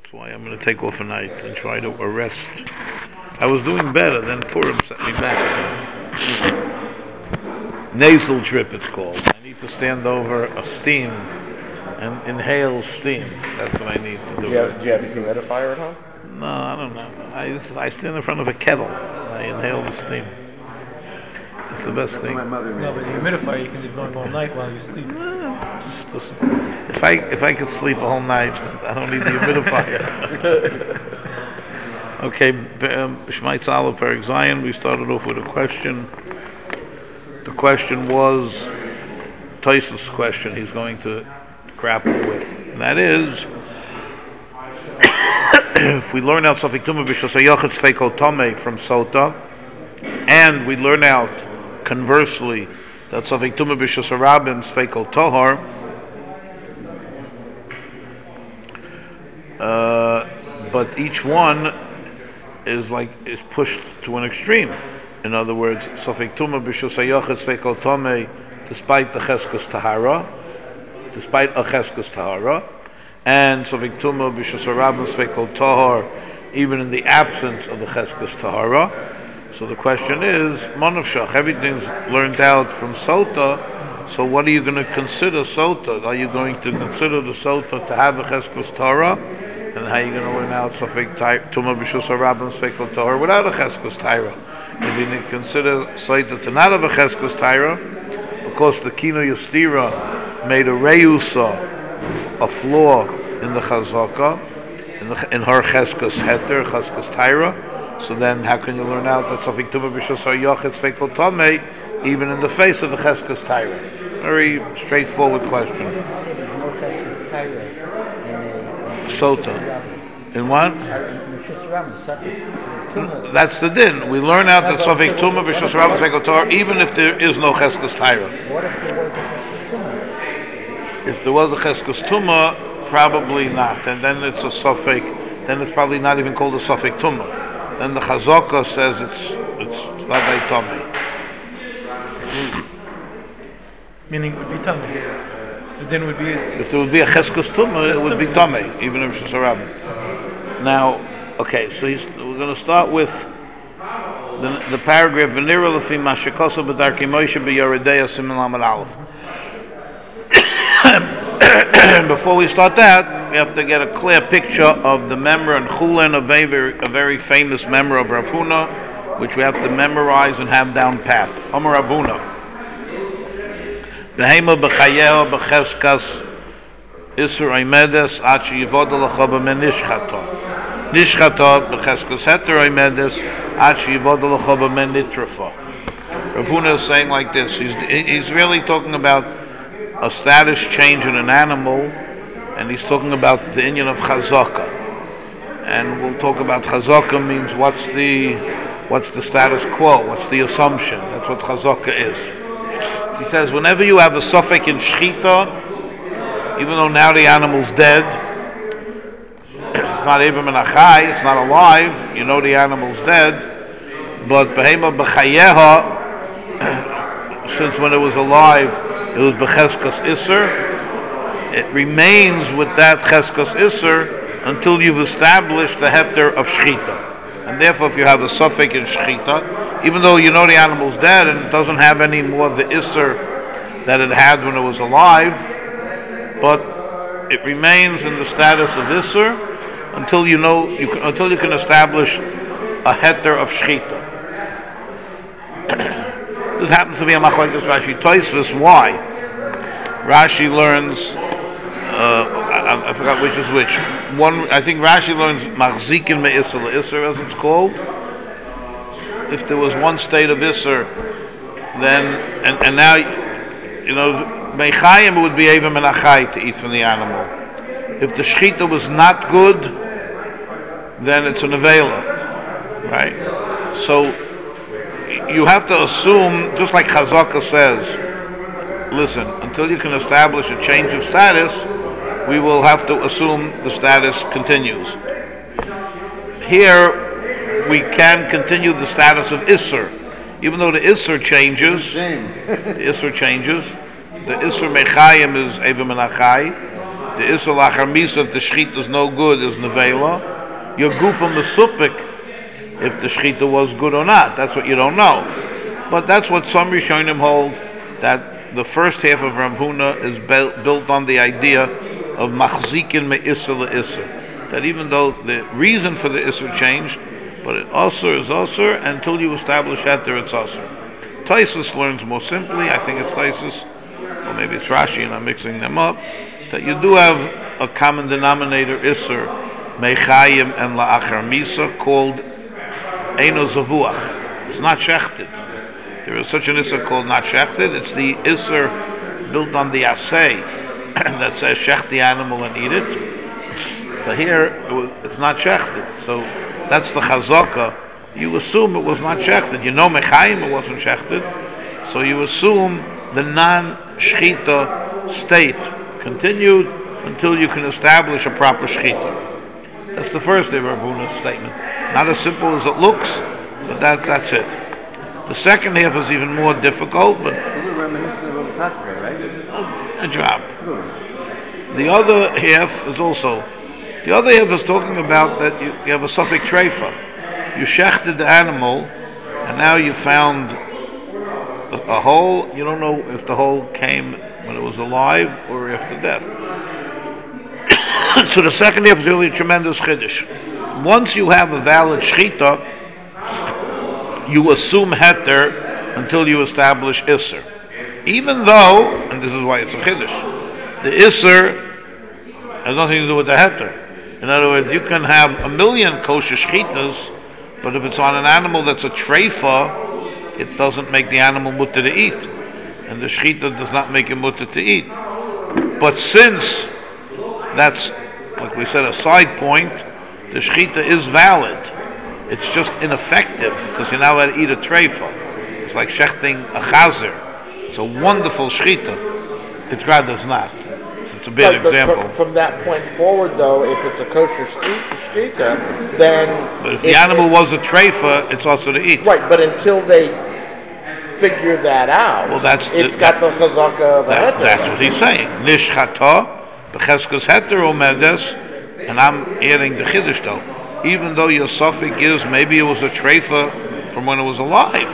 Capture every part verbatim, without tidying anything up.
That's why I'm going to take off a night and try to arrest. I was doing better, then Purim sent me back again. Nasal drip, it's called. I need to stand over a steam and inhale steam. That's what I need to do. Do you have, do you have a humidifier at home? No, I don't know. I, I stand in front of a kettle. I inhale the steam. It's the best thing. My mother No, but the humidifier you can leave going all night while you sleep. Just- If I if I could sleep a whole night, I don't need the humidifier. Okay, Shmai Tzala Perek Zion. We started off with a question. The question was Tosfos' question. He's going to grapple with, and that is, if we learn out Safek Tumah B'Shas Hayachid Sfeiko Tomei from Sota, and we learn out conversely that Safek Tumah B'Shas Harabim Sfeiko Tohar, uh, but each one is like is pushed to an extreme. In other words, Safek Tumah B'Shas Hayachid Sfeiko Tomei, despite the Cheskas Tahara, despite a Cheskas Tahara, and Safek Tumah B'Shas Harabim Sfeiko Tohar, even in the absence of the Cheskas Tahara. So the question is, Manavshach, everything's learned out from Sota, so what are you going to consider Sota? Are you going to consider the Sota to have a Cheskas Tahara? And how are you going to learn out Safek Tumah B'Shas Harabim Sfeiko Tohar without a Cheskas Tahara? If you consider Sota to not have a Cheskas Tahara, because the Kino Yastira made a Reusa, a flaw in the Chazaka, in, the, in her Cheskas Heter, Cheskas Tahara. So then, how can you learn out that Safek Tumah B'Shas Hayachid Sfeiko Tomei, even in the face of the Cheskas Tahara? Very straightforward question. Sota. In what? That's the din. We learn out that Safek Tumah B'Shas Harabim Sfeiko Tohar, even if there is no Cheskas Tahara. If there was a Cheskas Tumah, probably not. And then it's a Safek, then it's probably not even called a Safek Tumah. Then the Chazaka says it's it's Vaday Tomei. Meaning it would be tummy. But then it would be. If there would be a Cheskas Tumah, it would be Tomei, even if it's a Harabim. Now, okay, so he's, we're going to start with the, the paragraph V'nira l'fi mashikosa b'darkei Moshe b'Yeridea Siman Lamed Aleph. Before we start that, we have to get a clear picture of the memra and Chulin, a very, a very famous memra of Rav Huna, which we have to memorize and have down pat. Amar Rav Huna. Behema b'chayeho b'cheskas isur aimedes ad she'yivod alacha b'men nishchata. Nishchata b'cheskas heter aimedes ad she'yivod alacha b'men nitrafa. Rav Huna is saying like this. He's, he's really talking about a status change in an animal, and he's talking about the inyan of chazaka. And we'll talk about chazaka means what's the what's the status quo, what's the assumption. That's what chazaka is. He says whenever you have a suffix in shchita, even though now the animal's dead, it's not even menachai, it's not alive, you know the animal's dead, but behema b'chayeha, since when it was alive, it was b'cheskas iser. It remains with that cheskas iser until you've established the heter of shchita. And therefore, if you have a suffix in shchita, even though you know the animal's dead and it doesn't have any more of the iser that it had when it was alive, but it remains in the status of iser until you know you can, until you can establish a heter of shchita. This happens to be a machlekes Rashi Tosfos. Why? Rashi learns, uh, I, I forgot which is which. One, I think Rashi learns machzikin me'isser le'isser, as it's called. If there was one state of isser, then and, and now, you know, meichayim would be even menachai to eat from the animal. If the shechita was not good, then it's a nevela, right? So you have to assume, just like Chazaka says, listen, until you can establish a change of status, we will have to assume the status continues. Here, we can continue the status of Isser. Even though the Isser changes, the Isser changes, the Isser Mechayim is Eva Menachai, The Isser Lachar Misa, if the Shechita is no good, is Nevela. Your Gufa Mesupik, if the Shechita was good or not. That's what you don't know. But that's what some Rishonim hold, that the first half of Rav Huna is built, built on the idea of Machzikin Me'Isser Le'Isser. That even though the reason for the Isser changed, but it Asur is Asur, until you establish Heter, it's Asur. Taisus learns more simply, I think it's Taisus, or maybe it's Rashi and I'm mixing them up, that you do have a common denominator Isser, Mechayim and La'achar Misa, called Eino Zavuach. It's not Shechted. There is such an Isser called not Shechted. It's the Isser built on the Asay that says Shech the animal and eat it. So here, it was, it's not Shechted. So that's the Chazaka. You assume it was not Shechted. You know Mechayim, it wasn't Shechted. So you assume the non-Shechita state continued until you can establish a proper Shechita. That's the first of Rav Huna's statement. Not as simple as it looks, but that that's it. The second half is even more difficult, but It's a little reminiscent of Tachre, right? a, a drop. The other half is also, the other half is talking about that you, you have a suffix treifa. You shechted the animal, and now you found a, a hole. You don't know if the hole came when it was alive or after death. So the second half is really a tremendous chiddush. Once you have a valid shechita, you assume heter until you establish isser. Even though, and this is why it's a chiddush, the isser has nothing to do with the heter. In other words, you can have a million kosher shechitas, but if it's on an animal that's a treifa, it doesn't make the animal mutter to eat, and the shechita does not make it mutter to eat. But since that's, like we said, a side point, the shechita is valid. It's just ineffective because you're not allowed to eat a treifa. It's like shechting a chazer. It's a wonderful shechita. It's glad it's not. So it's a bad Right, but example. From, from that point forward, though, if it's a kosher shechita, then But if the it- animal was a treifa, it's also to eat. right. But until they figure that out, Well, that's the- it's got the chazaka of a That, heter. that's what he's saying. Nish chata, b'cheskas heter omedes, and I'm adding the chiddush though. Even though your suffix is maybe it was a treifa from when it was alive,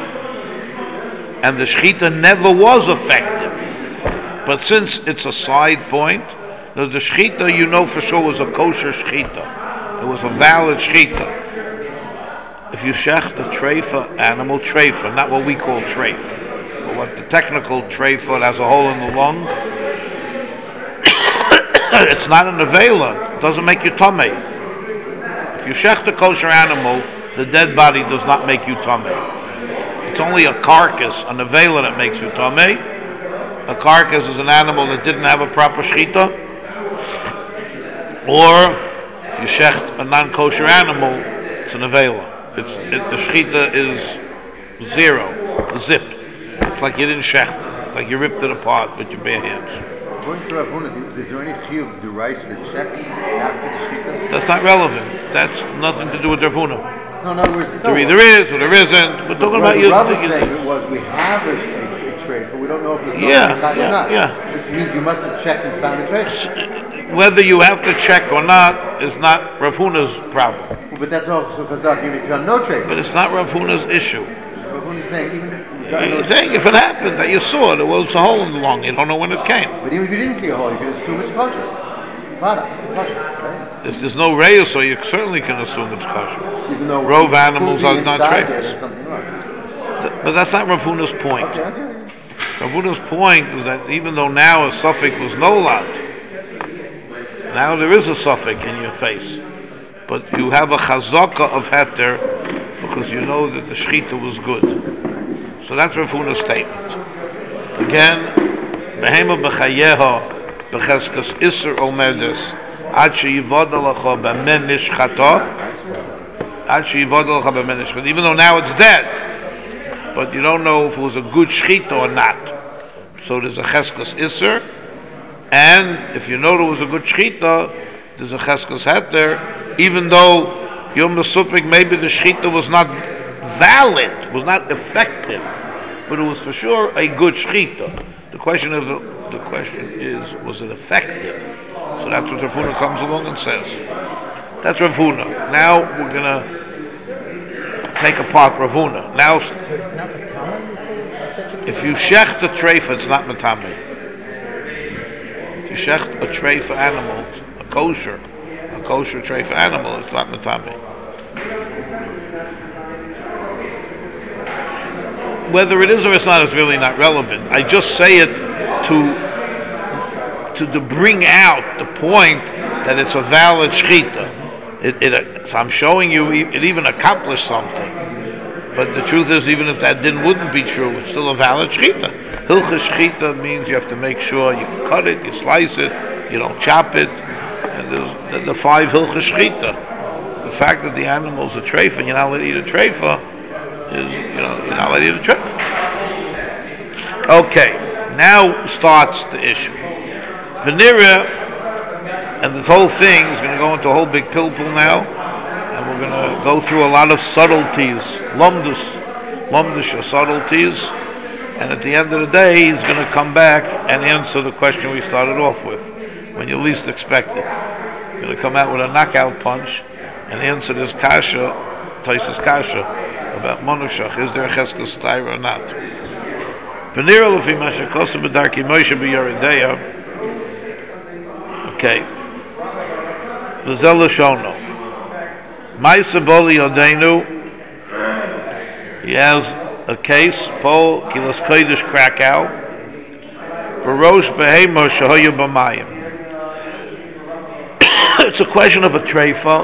and the shechita never was effective. But since it's a side point, the shechita you know for sure was a kosher shechita. It was a valid shechita. If you shecht a treifa animal, treifa, not what we call treif, but what the technical treifa that has a hole in the lung, it's not an avela. It doesn't make you tummy. If you shecht a kosher animal, the dead body does not make you tummy. It's only a carcass, an avela, that makes you tummy. A carcass is an animal that didn't have a proper shechita. Or if you shecht a non-kosher animal, it's an avela. It's it, the shechita is zero, zip. It's like you didn't shecht it. It's like you ripped it apart with your bare hands. According to Rav Huna, is there any chiyuv d'oraisa to check after the shechita? That's not relevant. That's nothing to do with Rav Huna. No, in other words, There no, either is or there isn't. We're talking about what you. Rav was you- saying it was we have a, a, a treifa, but we don't know if it's Yeah, not yeah, or not. yeah. Which means you must have checked and found a treifa. Whether you have to check or not is not Rav Huna's problem. Well, but that's also chazak even if you have no treifa. But it's not Rav Huna's issue. Rav Huna's saying even He's saying if it happened that you saw it, there was a hole in the lung. You don't know when it came. but even if you didn't see a hole, you can assume it's kosher. Vada, kosher, right? If there's no reyes, so you certainly can assume it's kosher. Even though Rove animals are not inside there, treifas. there's something wrong. Th- But that's not Rav Huna's point. Okay, okay. Rav Huna's point is that even though now a suffix was no lot, now there is a suffix in your face. But you have a chazaka of heter because you know that the shechita was good. So that's Rav Huna's statement. Again, behema b'chayeha b'cheskas iser omedes ad she'yivod alacha b'men nishchata ad she'yivod alacha b'men nishchata. Even though now it's dead, but you don't know if it was a good shechita or not. So there's a cheskas iser, and if you know there was a good shechita, there's a cheskas heter, even though Yom Mesupik, maybe the shechita was not valid, was not effective, but it was for sure a good shechita. The question is, the question is, was it effective? So That's what Rav Huna comes along and says. That's Rav Huna. Now we're gonna take apart Rav Huna. Now, if you shech the treifa, it's not matame. If you shech a treifa animal, a kosher, a kosher treifa animal, it's not matame. Whether it is or it's not is really not relevant. I just say it to to, to bring out the point that it's a valid shechita. It, it, so I'm showing you it even accomplished something. But the truth is, even if that didn't wouldn't be true, it's still a valid shechita. Hilchas shechita means you have to make sure you cut it, you slice it, you don't chop it. And there's the, the five hilchas shechita. The fact that the animal's a treifa and you're not allowed to eat a treifa is, you know, you're not allowed to eat a treifa. Okay, now starts the issue. Venera, and this whole thing is going to go into a whole big pilpul now, and we're going to go through a lot of subtleties, lumdus, lumdus subtleties, and at the end of the day, he's going to come back and answer the question we started off with, when you least expect it. He's going to come out with a knockout punch and answer this kasha, Taisus kasha, about monushach, is there a cheskes taira or not? Venera lefi mashakosa b'darki Moshe b'Yeridea. Okay. L'zel l'shono. Ma'aseh boli yodenu. He has a case, Paul Kilas Kodesh Krakow. Barosh behemo shehoyu b'mayim. It's a question of a treifa.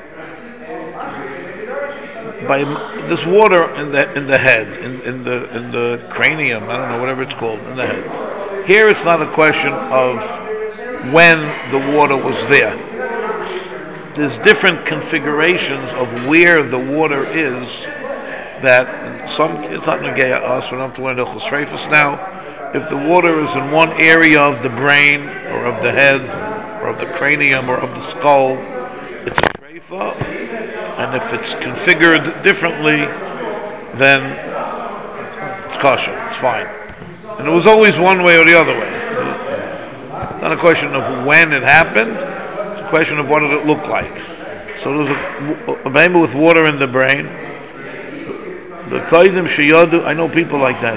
By this water in the in the head, in, in the in the cranium, I don't know, whatever it's called, in the head. Here it's not a question of when the water was there. There's different configurations of where the water is. That some it's not going to get us. We don't have to learn the Treifus now. If the water is in one area of the brain or of the head or of the cranium or of the skull, it's a treifa. And if it's configured differently, then it's kosher, it's fine. And it was always one way or the other way. It's not a question of when it happened, it's a question of what did it look like. So there's a, a baby with water in the brain. The koidim sheyadu, I know people like that.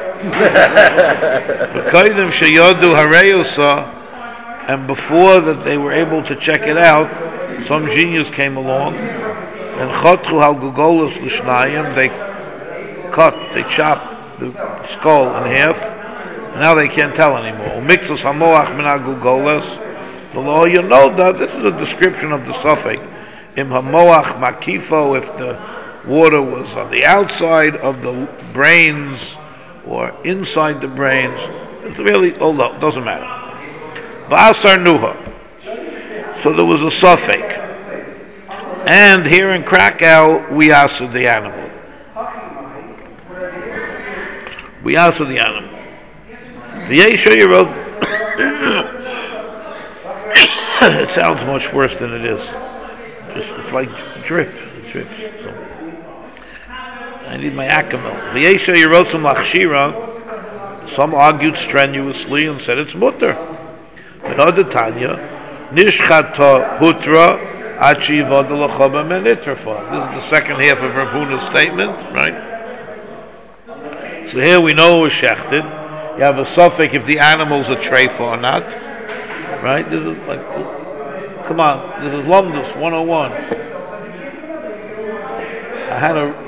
The koidim sheyadu hareyusa, and before that they were able to check it out, some genius came along, and chotchu hal gugolos l'shnayim, they cut, they chopped the skull in half, and now they can't tell anymore. Mixus hamoach min gugolos, the law, you know that this is a description of the suffix. Im hamoach makifo, if the water was on the outside of the brains or inside the brains, it's really, oh no, doesn't matter. V'asar nuha. So there was a suffix. And here in Krakow, we answered the animal. We answered the animal. The Yesha you wrote, it sounds much worse than it is. Just it's like drip, it drips. So I need my akamel. The Yesha you wrote some lachshira. Some argued strenuously and said it's mutter. The other Tanya, nishchata hutra. This is the second half of Rav Huna's statement, right? So here we know it was shechted. You have a suffix if the animal's a treifa or not, right? This is like, come on, this is Lumdus one oh one. I had a,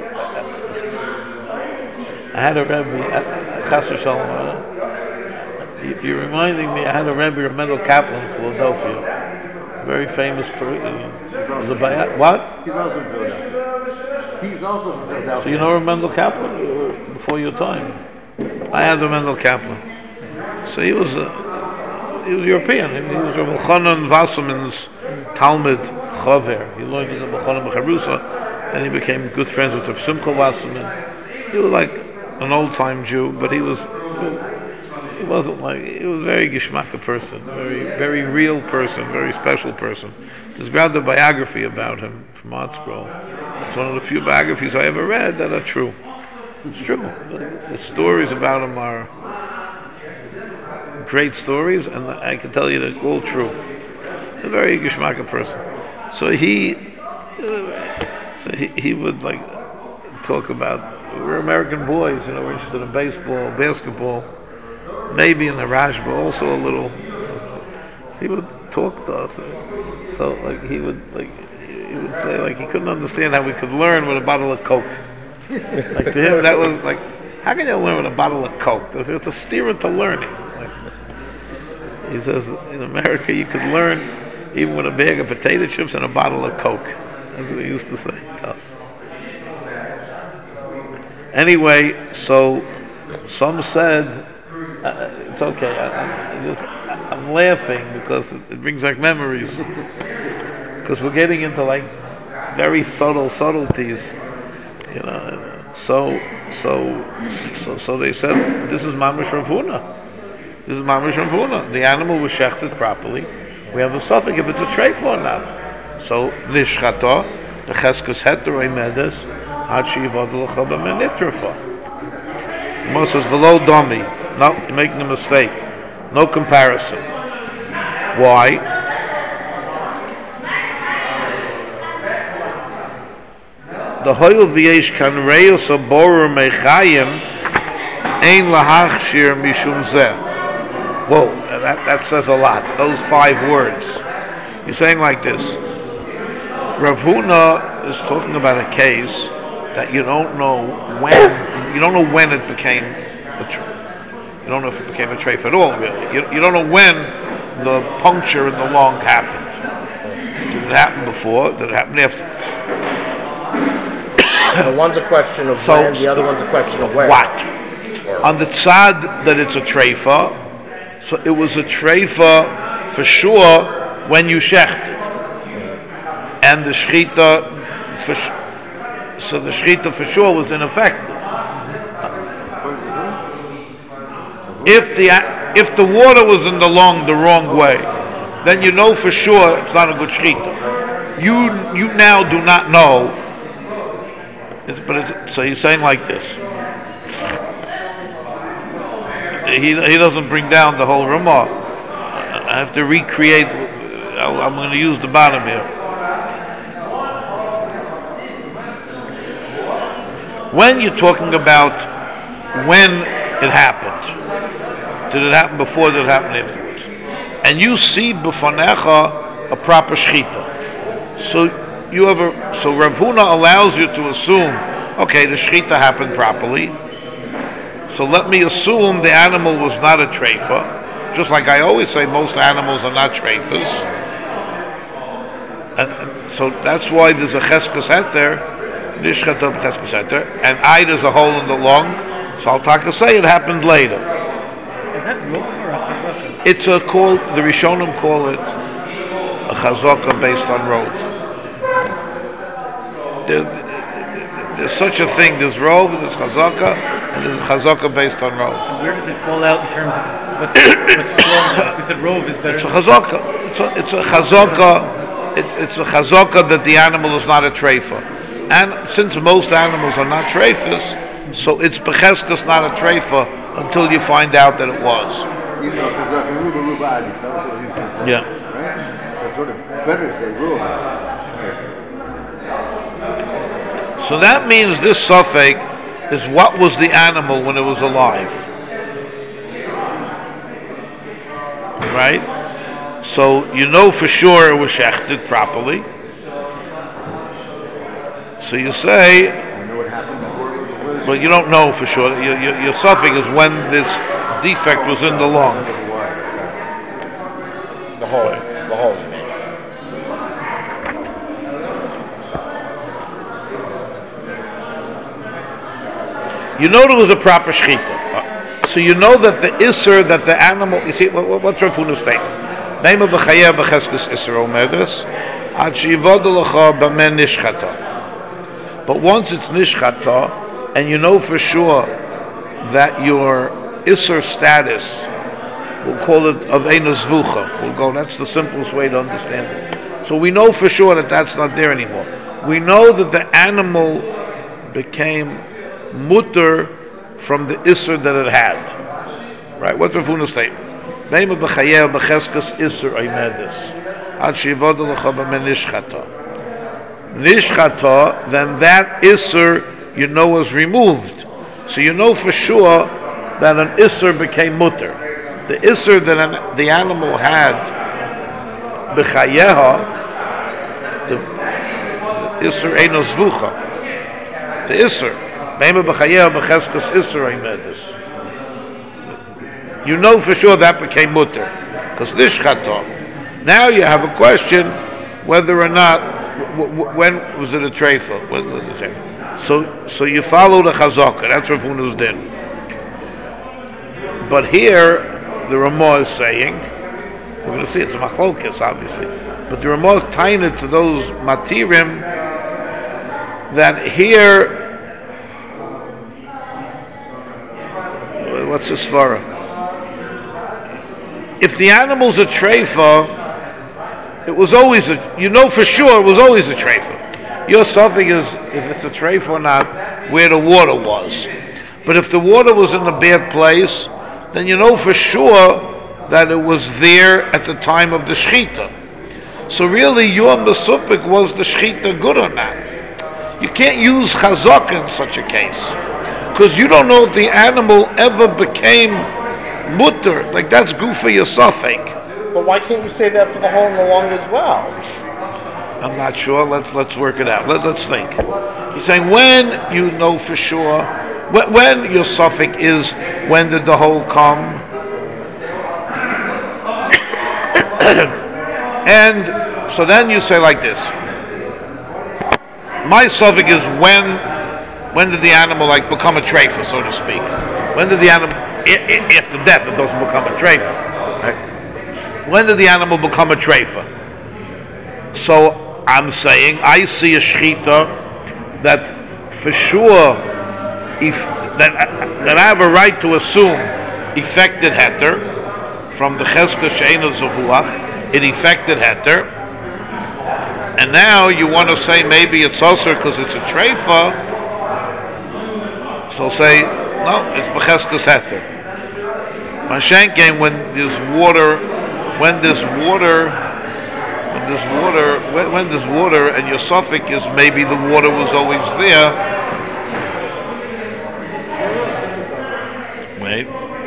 I had a Rebbe, Chas v'Shalom. You're reminding me. I had a Rebbe, Mendel Kaplan, in Philadelphia. Very famous person. What? He's also from Philadelphia. He's also from Philadelphia. So you know Mendel Kaplan before your time? I had the Mendel Kaplan. So he was a, he was European. He was Rabbi Chanan Wasserman's Talmud Chaver. He learned in the Chanan Becharusa, and he became good friends with Rav Simcha Wasserman. He was like an old-time Jew, but he was. He wasn't like, he was a very geschmacka person, very very real person, very special person. There's grabbed a biography about him from ArtScroll. It's one of the few biographies I ever read that are true. It's true. The stories about him are great stories, and I can tell you they're all true. a very geschmack person. So he, uh, so he, he would like talk about, we're American boys, you know, we're interested in baseball, basketball, maybe in the Raj, but also a little. So he would talk to us. So like he would like he would say like he couldn't understand how we could learn with a bottle of Coke. Like to him that was like, how can you learn with a bottle of Coke? It's a steer to learning. Like, he says in America you could learn even with a bag of potato chips and a bottle of Coke. That's what he used to say to us. Anyway, so some said, uh, it's okay. I, I just I'm laughing because it, it brings back memories. Because we're getting into like very subtle subtleties, you know. So so so so they said this is mamash Rav Huna. This is mamash Rav Huna. The animal was shechted properly. We have a suffix if it's a treifa or not. So nishchata the cheskes heter medes ad sheyivod l'cha b'menitrafa. The Gemara says v'lo domi. No, you're making a mistake. No comparison. Why? The hoil v'yesh kan reyos aborer mechayim ein lahachshir mishum zeh. Whoa, that, that says a lot. Those five words. You're saying like this. Rav Huna is talking about a case that you don't know when. You don't know when it became a tr- You don't know if it became a treif at all, really. You, you don't know when the puncture in the lung happened. Did it happen before? Did it happen afterwards? The one's a question of So, when, the other one's a question of where. What? On the tzad that it's a treifa, so it was a treifa for sure when you shechted. And the shechita, for sh- so the shechita for sure was ineffective. If the if the water was in the lung the wrong way, then you know for sure it's not a good shechita. You you now do not know. It's, but it's, so he's saying like this. He he doesn't bring down the whole Ramah. I have to recreate. I'm going to use the bottom here. When you're talking about when it happened, did it happen before? Did it happen afterwards? And you see b'fanecha a proper shechita. So you have a so Rav Huna allows you to assume, okay, the shechita happened properly. So let me assume the animal was not a treifa, just like I always say, most animals are not treifas. And, and so that's why there's a cheskes heter, nishchata b'cheskes heter, and I there's a hole in the lung. So I'll taka say it happened later. Is that rov or a chazaka? It's a call. The Rishonim call it a chazaka based on rov. There, there's such a thing. There's rov, there's chazaka, and there's a chazaka based on rov. And where does it fall out in terms of what's what's strong? We said rov is better. It's a chazaka. It's a it's a chazaka. It's it's a chazaka that the animal is not a treifa, and since most animals are not treifas, so it's becheskes not a treifa until you find out that it was. You know, chazaka ruba ruba adi. That's what he's going to say. Yeah. Right. So it's sort of better to say ruba. So that means this suffix is what was the animal when it was alive. Right? So you know for sure it was shechted properly. So you say, You know what happened before it was? but you don't know for sure. Your, your, your suffix is when this defect was in the lung. The hole. The hole, you mean. You know there was a proper shechita. So you know that the isser, that the animal, you see, what, what's Rav Huna's statement? Neima b'chayeh b'cheskes isser omedes, ad she'yivod l'cha b'men nishchata. But once it's nishchata, and you know for sure that your isser status, we'll call it of eina zvucha, we'll go, that's the simplest way to understand it. So we know for sure that that's not there anymore. We know that the animal became mutter from the isser that it had. Right? What's Rav Huna's statement? Neima b'chayeh b'cheskes isser omedes. ad sheyivodel lecha b'menishchata. Nishchata, then that Isser you know was removed. So you know for sure that an Isser became mutter. The Isser that an, the animal had, b'chayeha, the, the Isser eino zvucha. The Isser, meima b'chayeha b'cheskas Isser imedis. You know for sure that became mutter. Because nishchata. Now you have a question whether or not, w- w- when was it a treifa? So, so you follow the chazaka. That's Rav Huna's din. But here, the Ramah is saying, we're going to see it's a machlokes, obviously, but the Ramah is tying it to those matirim that here, what's this for? If the animal's a treifa, it was always a, you know for sure it was always a treifa. Your suffix is if it's a treifa or not, where the water was. But if the water was in a bad place, then you know for sure that it was there at the time of the shechita. So really, your mesupik was the shechita good or not? You can't use chazaka in such a case because you don't know if the animal ever became mutter. Like that's good for your suffix. But why can't you say that for the whole and the long as well? I'm not sure. Let's let's work it out. Let, let's think. He's saying when you know for sure, when, when your suffix is when did the whole come, and so then you say like this. My suffix is when when did the animal like become a treifa, so to speak. When did the animal, after death, it doesn't become a treifa. Right? When did the animal become a treifa? So I'm saying I see a shechita that for sure, if that that I have a right to assume effected heter from the cheskes she'eino zavuach, it effected heter, and now you want to say maybe it's also because it's a treifa. So say no, it's b'cheskes heter. Mashen came when there's water, when there's water. This water, when, when there's water, and your suffix is maybe the water was always there. Wait.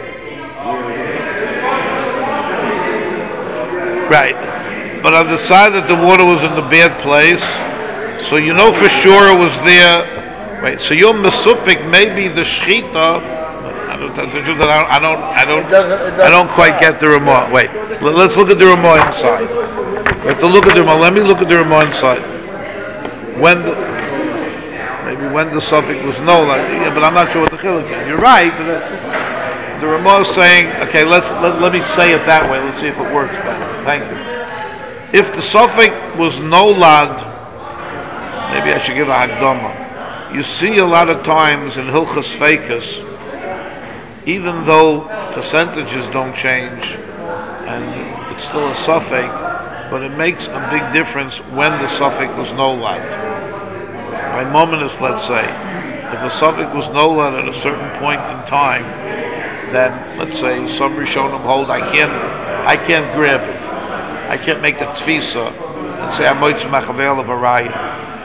Right. But on the side that the water was in the bad place, so you know for sure it was there. Right. So your mesupik maybe the shechita. I don't, I don't, I don't, I don't, It doesn't, it doesn't I don't quite get the Ramah. Wait. Let's look at the Ramah inside. We have to look at the Ramah. Let me look at the Ramah inside. When the, maybe when the suffix was no, like, yeah, but I'm not sure what the chiluk is. You're right, but the, the Ramah is saying, okay, let's let, let me say it that way. Let's see if it works better. Thank you. If the suffix was no lad, maybe I should give a hakdama. You see a lot of times in Hilchas Feikus, even though percentages don't change, and it's still a suffix, but it makes a big difference when the suffix was no lad. By mominus, let's say, if a suffix was no lad at a certain point in time, then let's say some Rishonim hold I can't, I can't grab it, I can't make a tfisa and say I'm moitz machavel of a raya.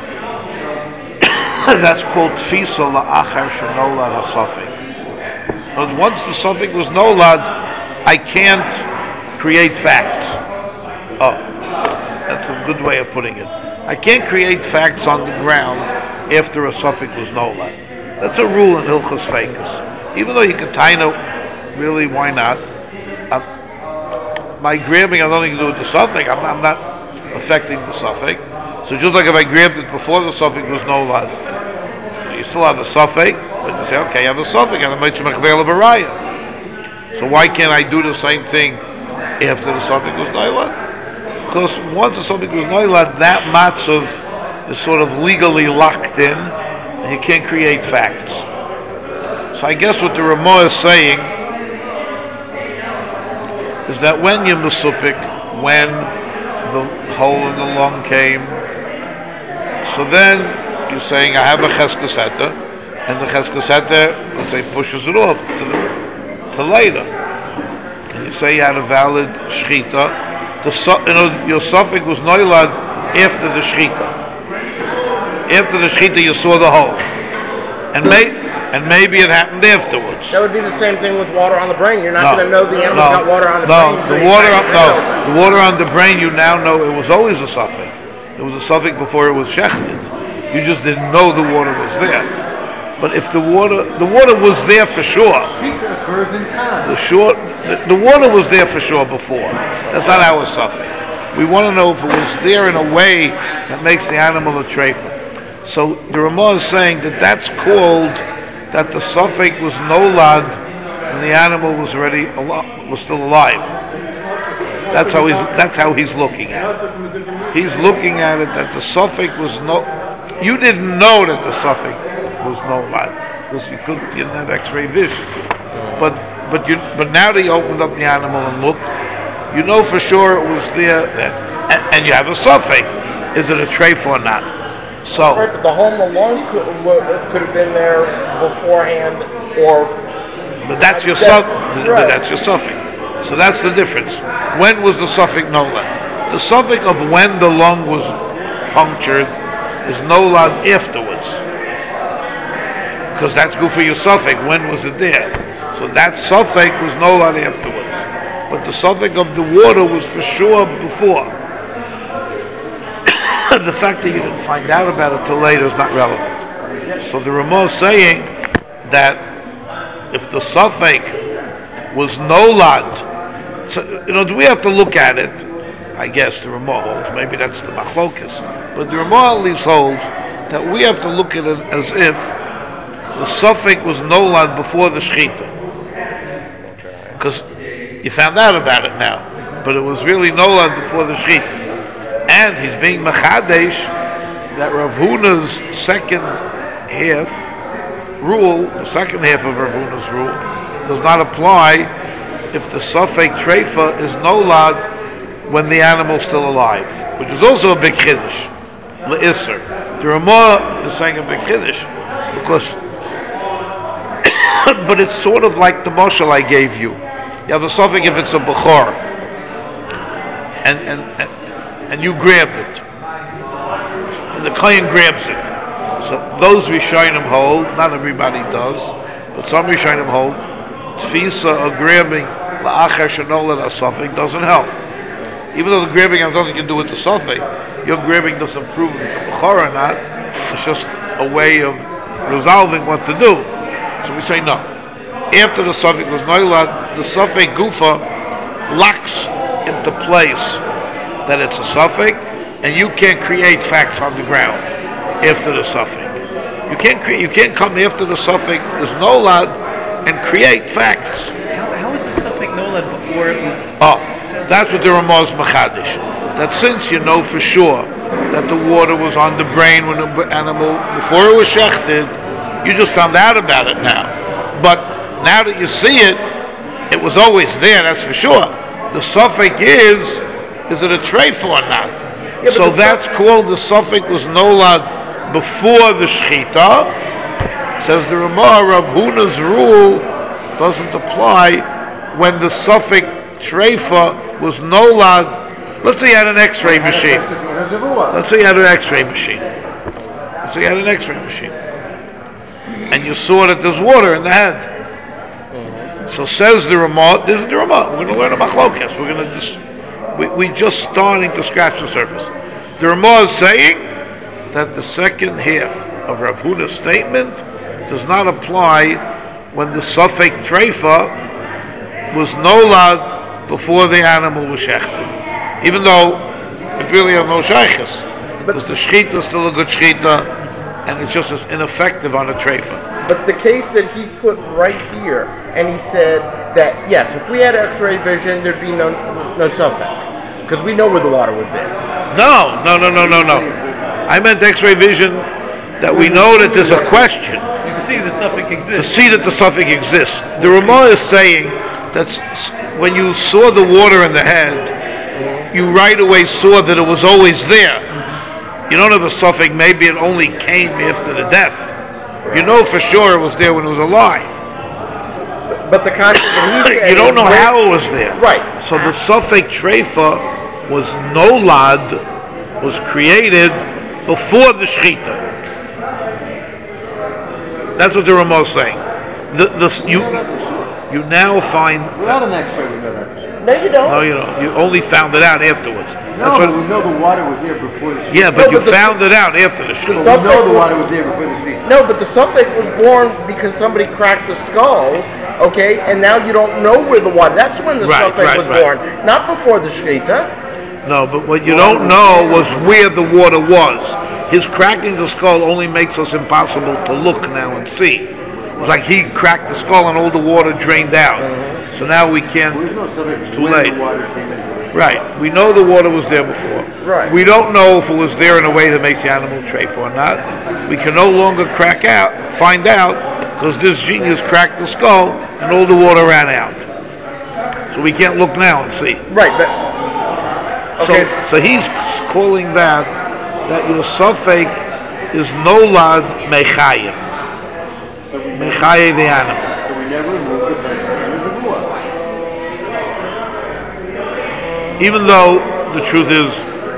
That's called tfisa la'achar shenolad ha-suffix. But once the suffix was no lad, I can't create facts. Oh. That's a good way of putting it. I can't create facts on the ground after a suffix was no lad. That's a rule in Hilchos Feikus. Even though you can tie no, really, why not? Uh, my grabbing has nothing to do with the suffix. I'm, I'm not affecting the suffix. So just like if I grabbed it before the suffix was no lad, you still have the suffix, but you say, okay, I have a suffix, and I might make a of a raya. So why can't I do the same thing after the suffix was no lad? Because once the suffix was noilad, that matzav is sort of legally locked in, and you can't create facts. So I guess what the Ramah is saying is that when you're mesupik, when the hole in the lung came, so then you're saying I have a cheskes heter, and the cheskes heter, let's say, pushes it off to, the, to later. And you say you had a valid shechita. the su- you know your suffix was noilad after the shechita. After the shechita, you saw the hole, and may and maybe it happened afterwards. That would be the same thing with water on the brain. You're not No. going to know the animal No, got water on the no, brain. until the you water, find it. no, the water on the brain. You now know it was always a suffix. It was a suffix before it was shechted. You just didn't know the water was there. But if the water, the water was there for sure. Shechita occurs in time. The short, the, the water was there for sure before. That's not our suffix. We want to know if it was there in a way that makes the animal a treifa. So the Ramah is saying that that's called that the suffix was nolad and the animal was already al- was still alive. That's how he's that's how he's looking at it. He's looking at it that the suffix was no. You didn't know that the suffix was nolad because you couldn't you didn't have X-ray vision. But but you but now that you opened up the animal and looked, you know for sure it was there, and, and you have a suffix. Is it a treif or not? So, Right, but the home alone could, wa- could have been there beforehand, or but that's your That- suffix. right. That's your suffix. So that's the difference. When was the suffix nolad? The suffix of when the lung was punctured is nolad afterwards, because that's good for your suffix. When was it there? So that suffix was nolad afterwards, but the suffix of the water was for sure before. The fact that you didn't find out about it till later is not relevant. So the Ramah is saying that if the suffix was nolad, so, you know, do we have to look at it? I guess the Ramah holds. Maybe that's the machlokas, but the Ramah at least holds that we have to look at it as if the suffix was nolad before the shechita, because you found out about it now, but it was really nolad before the shechita. And he's being machadesh that Rav Huna's second half rule, the second half of Rav Huna's rule, does not apply if the suffix treifa is nolad when the animal's still alive, which is also a big chiddush, le'isser. The Ramah is saying a big chiddush because, but it's sort of like the mashal I gave you. You have a suffix if it's a bechor, and and. and and you grabbed it, and the kohen grabs it. So those Rishonim hold, not everybody does, but some Rishonim hold, tfisa of grabbing la'achar shenolad a-suffix doesn't help. Even though the grabbing has nothing to do with the suffix, your grabbing doesn't prove if it's a bechor or not. It's just a way of resolving what to do. So we say no. After the suffix was noilad, the suffix gufa locks into place that it's a suffix, and you can't create facts on the ground after the suffix. You can't create. You can't come after the suffix is nolad and create facts. How, how was the suffix nolad before it was? Oh, that's what the Ramah is machadish. That since you know for sure that the water was on the brain when the animal before it was shechted, you just found out about it now. But now that you see it, it was always there. That's for sure. The suffix is. Is it a treif or not? Yeah, so the that's called the suffix was nolad before the shechita. Says the Ramah, Rav Huna's rule doesn't apply when the suffix treifa was nolad. Let's say you had an X-ray machine. Let's say you had an X-ray machine. Let's say you had an X-ray machine, and you saw that there's water in the head. So says the Ramah. This is the Ramah. We're going to learn about chlokas. We're going to just. We, we just starting to scratch the surface. The Ramah is saying that the second half of Rav Huna's statement does not apply when the suffix treifa was nolad before the animal was shechted, even though it really has no sheiches, because the shechita is still a good shechita, and it's just as ineffective on a treifa. But the case that he put right here, and he said that yes, if we had X-ray vision, there'd be no no suffix, because we know where the water would be. No, no, no, no, no, no. I meant X-ray vision that we know that there's a question You can see the suffix to exists. see that the suffix exists. The Ramah is saying that s- when you saw the water in the head, you right away saw that it was always there. You don't have a suffix, maybe it only came after the death. You know for sure it was there when it was alive. But the concept that he said You don't is know where- how it was there. Right. So the suffix treifa was nolad, was created before the shechita. That's what the Ramah is saying. The, the, you, you now find... Without an X-ray, we know that for sure. No, you don't. No, you don't. You only found it out afterwards. No, That's but what, we know the water was there before the shechita. yeah, but No, you but the- found it out after the shechita. But we know the water was there before the shechita. No, but the suffix was born because somebody cracked the skull, okay, and now you don't know where the water. That's when the Right, suffix right, was right. born, not before the shechita. No, but what you don't know was where the water was. His cracking the skull only makes us impossible to look now and see. It's like he cracked the skull and all the water drained out. So now we can't. There was no subject It's too when late. the water came into the Right. We know the water was there before. Right. We don't know if it was there in a way that makes the animal treif or not. We can no longer crack out, find out, because this genius cracked the skull and all the water ran out. So we can't look now and see. Right, but okay. So, so he's calling that that your suffix is nolad mechayim, So we never, mechayim the animal. so we never removed the fence and the zavua. Even though the truth is,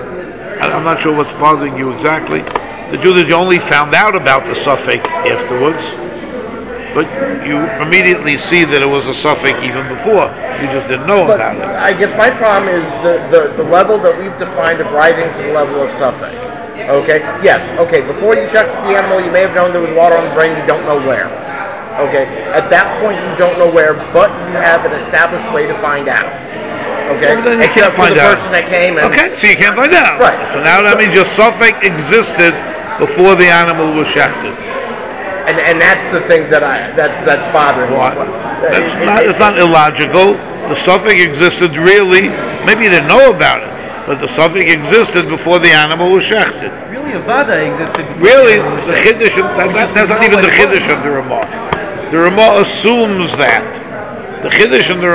I- I'm not sure what's bothering you exactly. The truth is, you only found out about the suffix afterwards, but you immediately see that it was a suffix even before. You just didn't know But about it. I guess my problem is the, the, the level that we've defined of rising to the level of suffix. Okay? Yes, okay, before you checked the animal, you may have known there was water on the brain, you don't know where. Okay? At that point, you don't know where, but you have an established way to find out. Okay? Well, then you Except can't for find the out. person that came and... Okay, so you can't find out. Right. So now that means your suffix existed before the animal was shechted. And, and that's the thing that I that's that's bothering What? me. That's It- not. it- It's not illogical. The suffix existed really. Maybe you didn't know about it, but the suffix existed before the animal was shechted. Really, a vada existed. before Really, the animal was the shechted. chiddush. That, that, that's not even the chiddush of the Ramah. The Ramah assumes that. The chiddush in the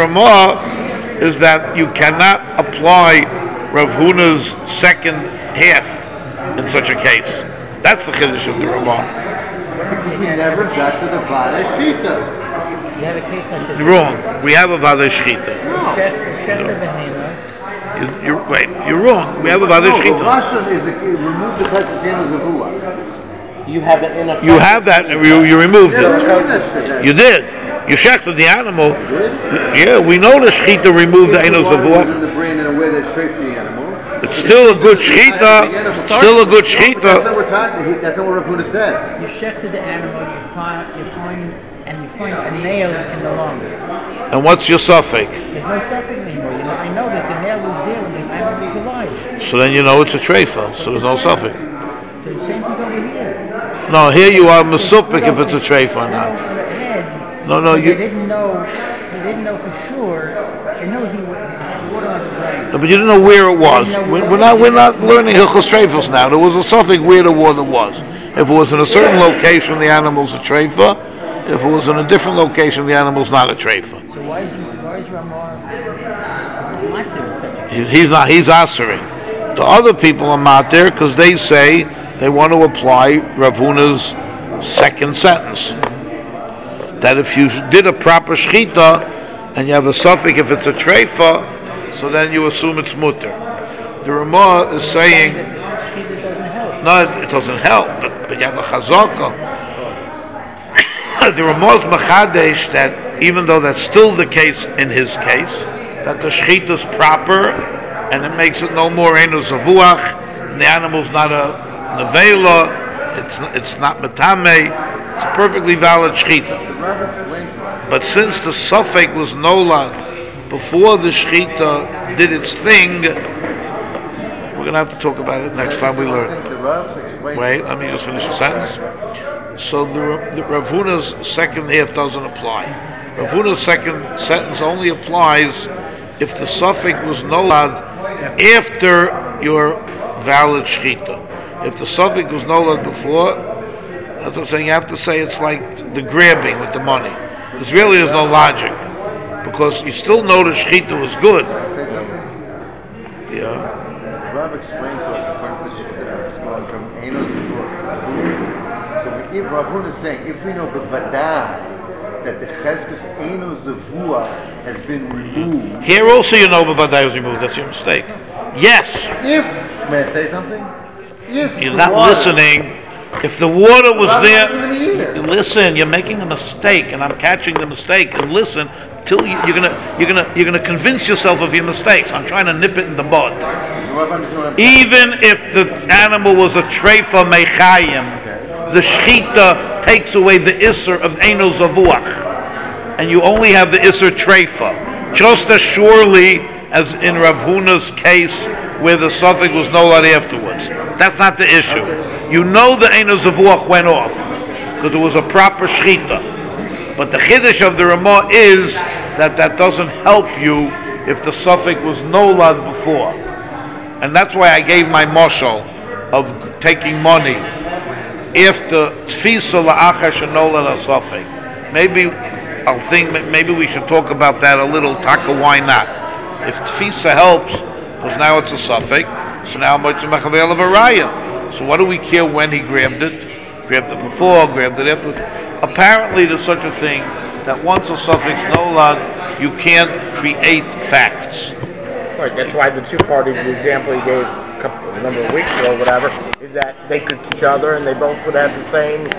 Ramah is that you cannot apply Rav Huna's second half in such a case. That's the chiddush of the Ramah. Because we never got to the vada shechita. You have a case like this. Wrong. We have a vada shchita. No. Chef, chef of Behema. You, you're wait. You're wrong. We have a vada No, the shchita. Lashon is a, it removed the chesed and the zavua. You have it in a... You have that. and You, you removed Yeah, we it. know that shit. You did. You shechted the animal. Did? Yeah, we know the shchita removed the If enos the of water was in water. the brain in a way that strafed the animal. It's still a good shchita. Still a good That's not shchita. what we're talking. That's not what Rav Huna said. You shefted the animal, you find, you find, and you find a nail in the lung. And what's your suffix? There's no suffering anymore. You know, I know that the nail was there when the animal was alive. So then you know it's a treifa. So there's no suffix. So the same thing over here. No, here you are mesupik if it's a treifa or On not. the head, No, no, but you. They didn't know. They didn't know for sure. They know he was water on the brain. No, but you didn't know where it was. We're we're not. We're not learning hilchos treifos now. There was a suffix where the water was. If it was in a certain location, the animal's a treifa. If it was in a different location, the animal's not a treifa. So why is why is Ramah not in such a He- He's not. He's answering. The other people are not there because they say they want to apply Rav Huna's second sentence. That if you did a proper shchita and you have a suffix if it's a treifa, so then you assume it's mutter. The Ramah is saying, It doesn't help. no, it doesn't help, but, but you have a chazaka. The Ramah is machadesh that even though that's still the case in his case, that the shchita is proper and it makes it no more eno zavuach, and the animal's not a nevela, it's it's not metame, it's a perfectly valid shchita. Rav explained to us. But since the suffix was nolad before the shchita did its thing, we're gonna have to talk about it next time we learn. The Rav explained. Wait, let me just finish the sentence. So the, the Rav Huna's second half doesn't apply. Rav Huna's second sentence only applies if the suffix was nolad after your valid shchita. If the suffix was nolad before, that's what I'm saying. You have to say it's like the grabbing with the money. Because really there's no logic. Because you still know the shchita was good. Say something. Yeah. Rav explained to us according to the shit that was going from Enos to Zavua. So if Rav Huna is saying, if we know b'vadah that the Cheskes Eino Zavua has been removed. Here also you know Bavadai was removed. That's your mistake. Yes. If, may I say something? If You're the not water- listening. If the water was I'm not there, listening to you either. listen. You're making a mistake, and I'm catching the mistake. And listen, till you, you're gonna, you're gonna, you're gonna convince yourself of your mistakes. I'm trying to nip it in the bud. Even if the animal was a treifa mechayim, the shchita takes away the isser of eno zavuach, and you only have the isser treifa. Just as surely as in Rav Huna's case, where the suffix was no lot afterwards. That's not the issue. You know the eno zavuach went off because it was a proper shchita. But the chiddush of the Ramah is that that doesn't help you if the suffix was nolad before. And that's why I gave my mashal of taking money after tfisa la'achar shenolad a Maybe I'll think maybe we should talk about that a little. Taka, why not? If tfisa helps, because now it's a suffix, so now moitzah mechavel of a raya. So what do we care when he grabbed it? Grabbed it before, grabbed it after. Apparently, there's such a thing that once a suffix nolad, you can't create facts. Right, that's why the two parties, the example he gave a couple, a number of weeks ago, or whatever, is that they could each other and they both would have the same